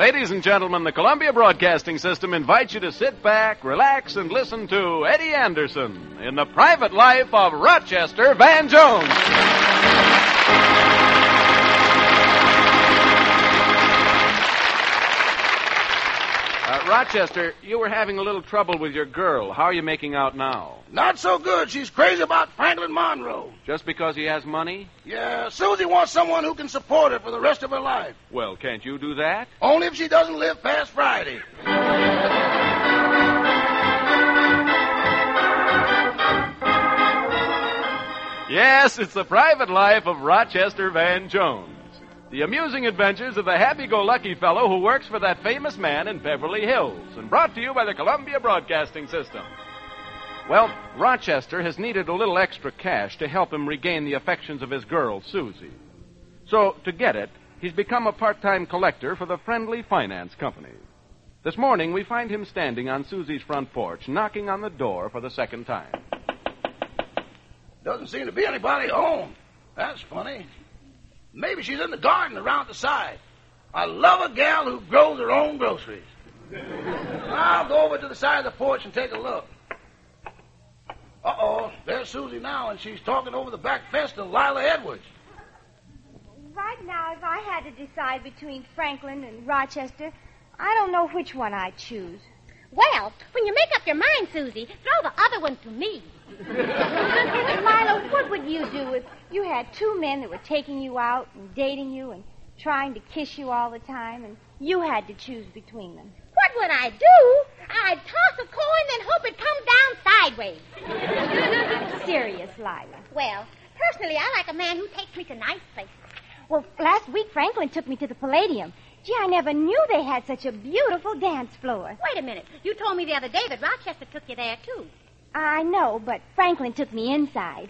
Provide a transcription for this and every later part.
Ladies and gentlemen, the Columbia Broadcasting System invites you to sit back, relax, and listen to Eddie Anderson in the private life of Rochester Van Jones. Rochester, you were having a little trouble with your girl. How are you making out now? Not so good. She's crazy about Franklin Monroe. Just because he has money? Yeah, Susie wants someone who can support her for the rest of her life. Well, can't you do that? Only if she doesn't live past Friday. Yes, it's the private life of Rochester Van Jones. The amusing adventures of the happy-go-lucky fellow who works for that famous man in Beverly Hills, and brought to you by the Columbia Broadcasting System. Well, Rochester has needed a little extra cash to help him regain the affections of his girl, Susie. So, to get it, he's become a part-time collector for the Friendly Finance Company. This morning, we find him standing on Susie's front porch, knocking on the door for the second time. Doesn't seem to be anybody home. That's funny. Maybe she's in the garden around the side. I love a gal who grows her own groceries. I'll go over to the side of the porch and take a look. Uh-oh, there's Susie now, and she's talking over the back fence to Lila Edwards. Right now, if I had to decide between Franklin and Rochester, I don't know which one I'd choose. Well, when you make up your mind, Susie, throw the other one to me. Lila, what would you do if you had two men that were taking you out and dating you and trying to kiss you all the time, and you had to choose between them? What would I do? I'd toss a coin and hope it come down sideways. Serious, Lila. Well, personally, I like a man who takes me to nice places. Well, last week Franklin took me to the Palladium. Gee, I never knew they had such a beautiful dance floor. Wait a minute. You told me the other day that Rochester took you there, too. I know, but Franklin took me inside.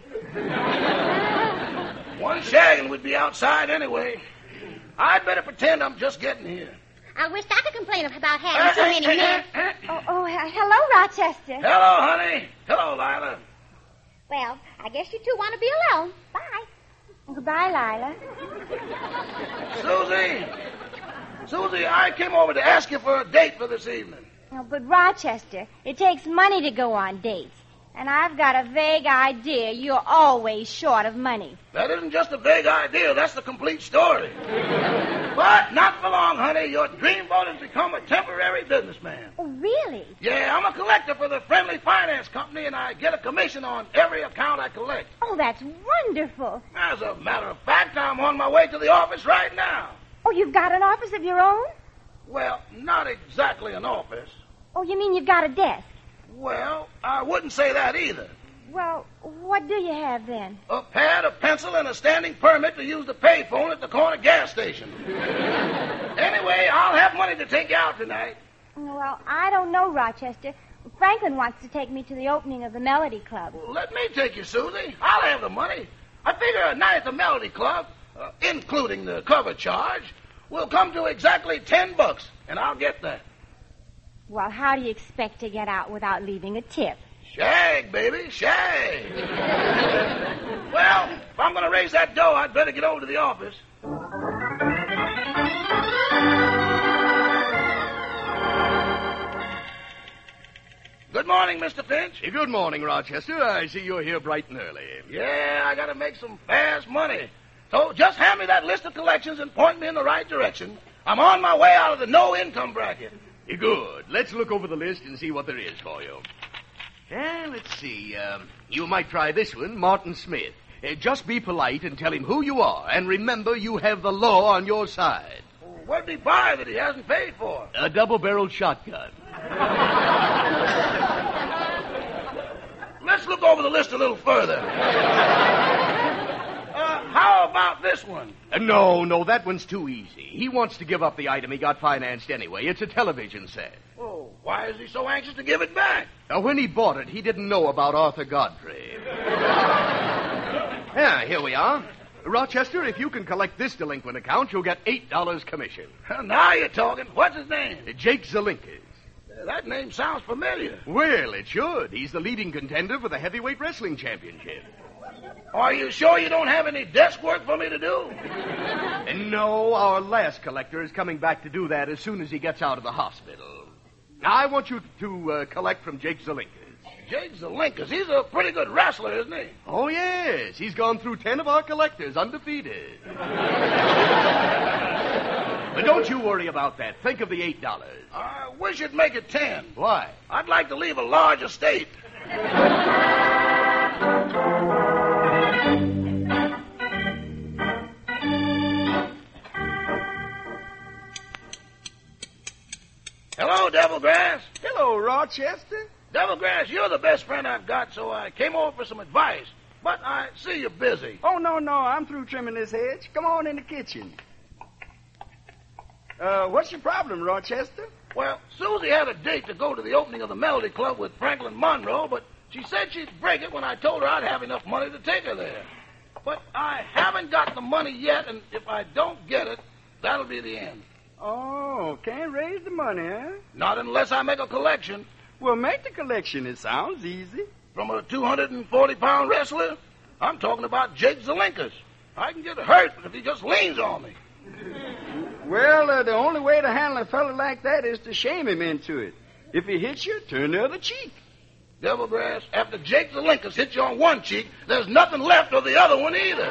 One shagging would be outside anyway. I'd better pretend I'm just getting here. I wish I could complain about having too many men. Hello, Rochester. Hello, honey. Hello, Lila. Well, I guess you two want to be alone. Bye. Goodbye, Lila. Susie, I came over to ask you for a date for this evening. Oh, but Rochester, it takes money to go on dates. And I've got a vague idea you're always short of money. That isn't just a vague idea. That's the complete story. But not for long, honey. Your dreamboat has become a temporary businessman. Oh, really? Yeah, I'm a collector for the Friendly Finance Company, and I get a commission on every account I collect. Oh, that's wonderful. As a matter of fact, I'm on my way to the office right now. Oh, you've got an office of your own? Well, not exactly an office. Oh, you mean you've got a desk? Well, I wouldn't say that either. Well, what do you have then? A pad, a pencil, and a standing permit to use the payphone at the corner gas station. Anyway, I'll have money to take you out tonight. Well, I don't know, Rochester. Franklin wants to take me to the opening of the Melody Club. Well, let me take you, Susie. I'll have the money. I figure a night at the Melody Club, including the cover charge, will come to exactly $10, and I'll get that. Well, how do you expect to get out without leaving a tip? Shag, baby, shag. Well, if I'm going to raise that dough, I'd better get over to the office. Good morning, Mr. Finch. Good morning, Rochester. I see you're here bright and early. Yeah, I got to make some fast money. So just hand me that list of collections and point me in the right direction. I'm on my way out of the no-income bracket. Good. Let's look over the list and see what there is for you. Let's see. You might try this one, Martin Smith. Just be polite and tell him who you are. And remember, you have the law on your side. Well, what'd he buy that he hasn't paid for? A double-barreled shotgun. Let's look over the list a little further. How about this one? No, that one's too easy. He wants to give up the item he got financed anyway. It's a television set. Oh, why is he so anxious to give it back? When he bought it, he didn't know about Arthur Godfrey. Here we are. Rochester, if you can collect this delinquent account, you'll get $8 commission. Now you're talking. What's his name? Jake Zelinkas. That name sounds familiar. Well, it should. He's the leading contender for the heavyweight wrestling championship. Are you sure you don't have any desk work for me to do? And no, our last collector is coming back to do that as soon as he gets out of the hospital. Now, I want you to collect from Jake Zelinkas. Jake Zelinkas, he's a pretty good wrestler, isn't he? Oh, yes. He's gone through 10 of our collectors undefeated. But don't you worry about that. Think of the $8. I wish you'd make it 10. Why? I'd like to leave a large estate. Hello, Devilgrass. Hello, Rochester. Devilgrass, you're the best friend I've got, so I came over for some advice. But I see you're busy. Oh, no, I'm through trimming this hedge. Come on in the kitchen. What's your problem, Rochester? Well, Susie had a date to go to the opening of the Melody Club with Franklin Monroe, but she said she'd break it when I told her I'd have enough money to take her there. But I haven't got the money yet, and if I don't get it, that'll be the end. Oh, can't raise the money, huh? Not unless I make a collection. Well, make the collection. It sounds easy. From a 240-pound wrestler? I'm talking about Jake Zelinkas. I can get hurt if he just leans on me. Well, the only way to handle a fella like that is to shame him into it. If he hits you, turn the other cheek. Devilgrass, after Jake Zelinkas hits you on one cheek, there's nothing left of the other one either.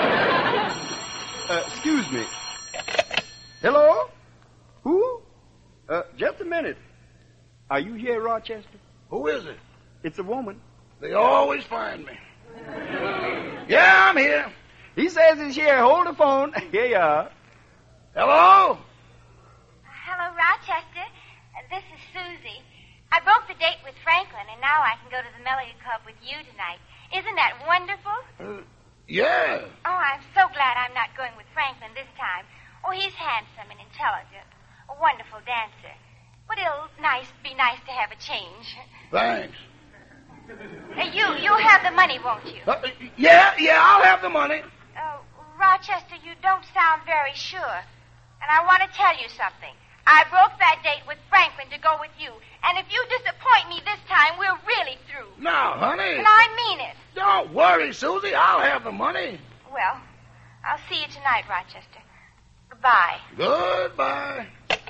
Excuse me. Hello? Who? Just a minute. Are you here, Rochester? Who is it? It's a woman. They always find me. Yeah, I'm here. He says he's here. Hold the phone. Here you are. Hello? Hello, Rochester. This is Susie. I broke the date with Franklin, and now I can go to the Melody Club with you tonight. Isn't that wonderful? Yeah. Oh, I'm so glad I'm not going with Franklin this time. Oh, he's handsome and intelligent. A wonderful dancer. But it'll be nice to have a change. Thanks. You'll have the money, won't you? Yeah, I'll have the money. Rochester, you don't sound very sure. And I want to tell you something. I broke that date with Franklin to go with you. And if you disappoint me this time, we're really through. Now, honey. And I mean it. Don't worry, Susie. I'll have the money. Well, I'll see you tonight, Rochester. Goodbye. Goodbye.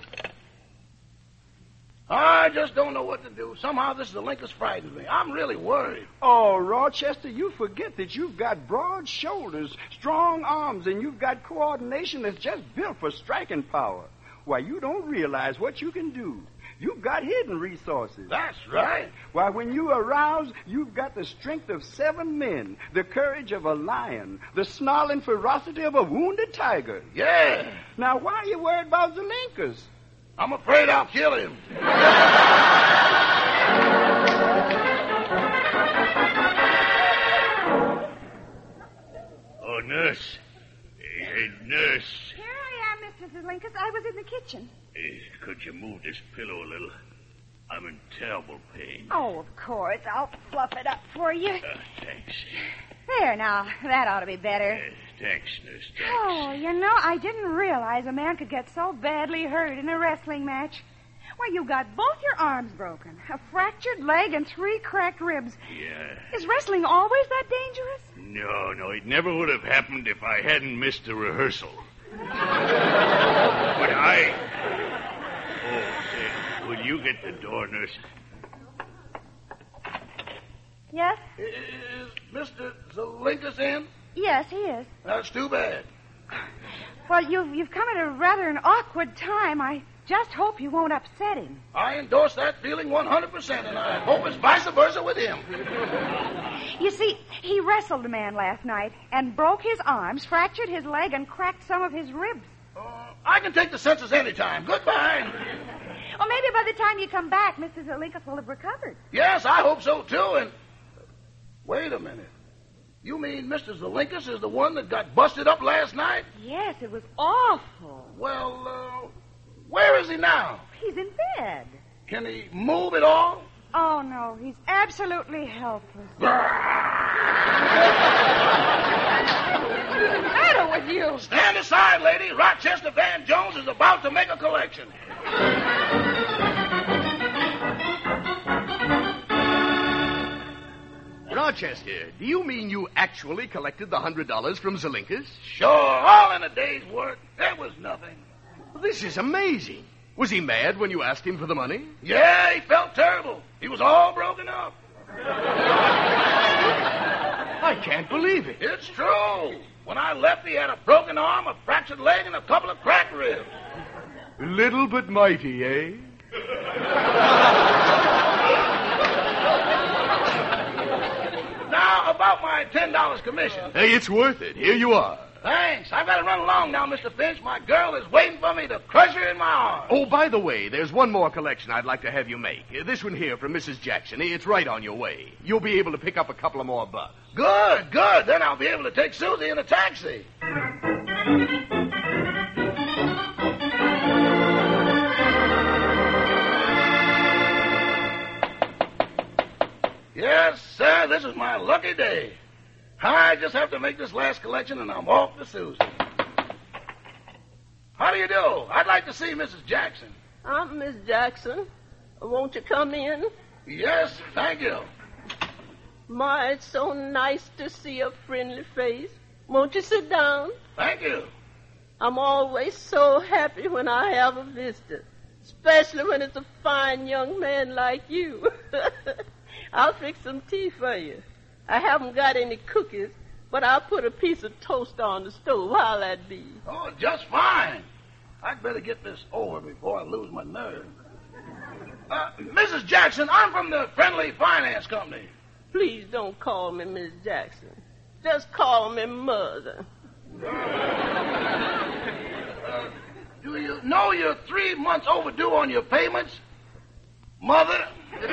I just don't know what to do. Somehow this Zelinkas frightens me. I'm really worried. Oh, Rochester, you forget that you've got broad shoulders, strong arms, and you've got coordination that's just built for striking power. Why, you don't realize what you can do. You've got hidden resources. That's right. Why, when you arouse, you've got the strength of 7 men, the courage of a lion, the snarling ferocity of a wounded tiger. Yeah. Now, why are you worried about Zelinkas? I'm afraid I'll kill him. Oh, nurse. Hey, nurse. Here I am, Mr. Zelinkas. I was in the kitchen. Could you move this pillow a little? I'm in terrible pain. Oh, of course. I'll fluff it up for you. Thanks. There, now. That ought to be better. Thanks, nurse. Thanks. Oh, you know, I didn't realize a man could get so badly hurt in a wrestling match. Why, you got both your arms broken, a fractured leg, and 3 cracked ribs. Yeah. Is wrestling always that dangerous? No, it never would have happened if I hadn't missed the rehearsal. But will you get the door, nurse? Yes? Is Mr. Zelinkas in? Yes, he is. That's too bad. Well, you've come at a rather an awkward time. I just hope you won't upset him. I endorse that feeling 100%, and I hope it's vice versa with him. You see, he wrestled a man last night and broke his arms, fractured his leg, and cracked some of his ribs. I can take the census anytime. Goodbye. Well, maybe by the time you come back, Mr. Zelinkas will have recovered. Yes, I hope so, too, and... Wait a minute. You mean Mr. Zelinkas is the one that got busted up last night? Yes, it was awful. Well, where is he now? He's in bed. Can he move at all? Oh, no, he's absolutely helpless. What's the matter with you? Stand aside, lady. Rochester Van Jones is about to make a collection. Rochester, do you mean you actually collected the $100 from Zelinkas? Sure, all in a day's work. It was nothing. Well, this is amazing. Was he mad when you asked him for the money? Yeah, he felt terrible. He was all broken up. I can't believe it. It's true. When I left, he had a broken arm, a fractured leg, and a couple of cracked ribs. Little but mighty, eh? Now, about my $10 commission. Hey, it's worth it. Here you are. Thanks. I've got to run along now, Mr. Finch. My girl is waiting for me to crush her in my arms. Oh, by the way, there's one more collection I'd like to have you make. This one here from Mrs. Jackson. It's right on your way. You'll be able to pick up a couple of more bucks. Good, good. Then I'll be able to take Susie in a taxi. Yes, sir, this is my lucky day. I just have to make this last collection, and I'm off to Susie. How do you do? I'd like to see Mrs. Jackson. I'm Miss Jackson. Won't you come in? Yes, thank you. My, it's so nice to see a friendly face. Won't you sit down? Thank you. I'm always so happy when I have a visitor, especially when it's a fine young man like you. I'll fix some tea for you. I haven't got any cookies, but I'll put a piece of toast on the stove. How'll that be? Oh, just fine. I'd better get this over before I lose my nerve. Mrs. Jackson, I'm from the Friendly Finance Company. Please don't call me Miss Jackson. Just call me Mother. Do you know you're 3 months overdue on your payments? Mother?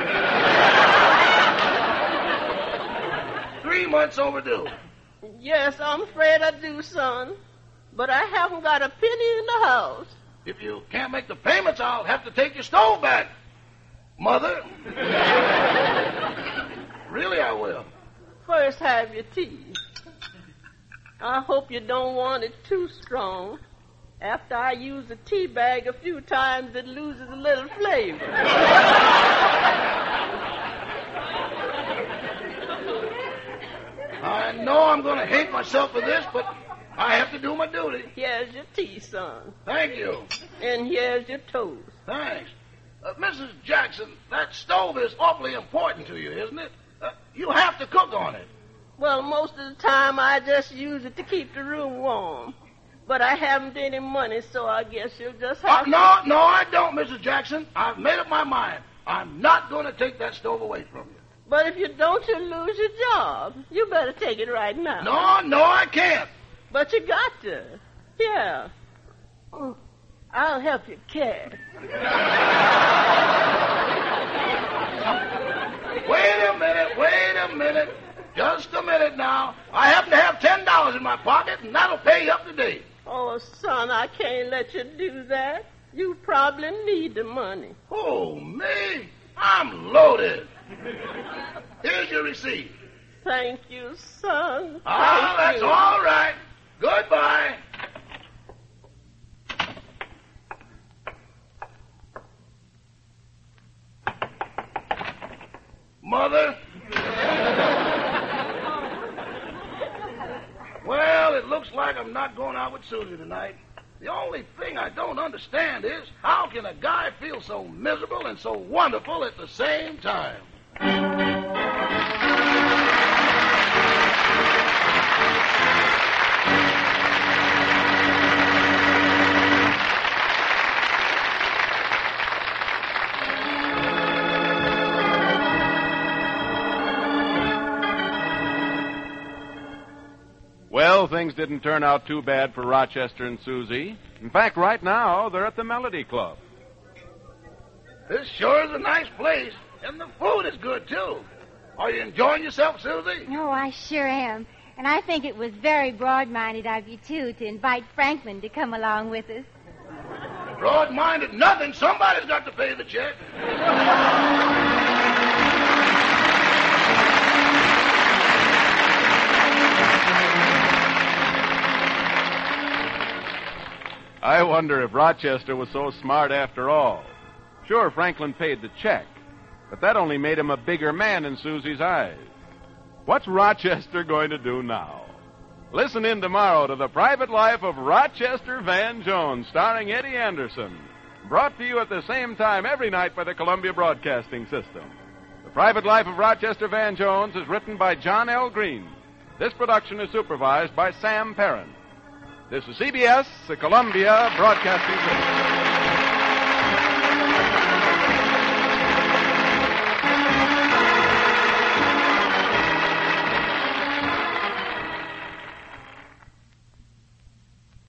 3 months overdue. Yes, I'm afraid I do, son. But I haven't got a penny in the house. If you can't make the payments, I'll have to take your stove back. Mother? Really, I will. First, have your tea. I hope you don't want it too strong. After I use the tea bag a few times, it loses a little flavor. I know I'm going to hate myself for this, but I have to do my duty. Here's your tea, son. Thank you. And here's your toast. Thanks. Mrs. Jackson, that stove is awfully important to you, isn't it? You have to cook on it. Well, most of the time I just use it to keep the room warm. But I haven't any money, so I guess you'll just have to... No, I don't, Mrs. Jackson. I've made up my mind. I'm not going to take that stove away from you. But if you don't, you'll lose your job. You better take it right now. No, I can't. But you got to. Yeah. I'll help you carry. Wait a minute. Just a minute now. I happen to have $10 in my pocket, and that'll pay you up to date. Oh, son, I can't let you do that. You probably need the money. Oh, me? I'm loaded. Here's your receipt. Thank you, son. That's all right. Goodbye. Mother? Well, it looks like I'm not going out with Susie tonight. The only thing I don't understand is how can a guy feel so miserable and so wonderful at the same time? Well, things didn't turn out too bad for Rochester and Susie. In fact, right now, they're at the Melody Club. This sure is a nice place, and the food is good, too. Are you enjoying yourself, Susie? Oh, I sure am. And I think it was very broad-minded of you, too, to invite Franklin to come along with us. Broad-minded nothing. Somebody's got to pay the check. I wonder if Rochester was so smart after all. Sure, Franklin paid the check, but that only made him a bigger man in Susie's eyes. What's Rochester going to do now? Listen in tomorrow to The Private Life of Rochester Van Jones, starring Eddie Anderson. Brought to you at the same time every night by the Columbia Broadcasting System. The Private Life of Rochester Van Jones is written by John L. Green. This production is supervised by Sam Perrin. This is CBS, the Columbia Broadcasting System.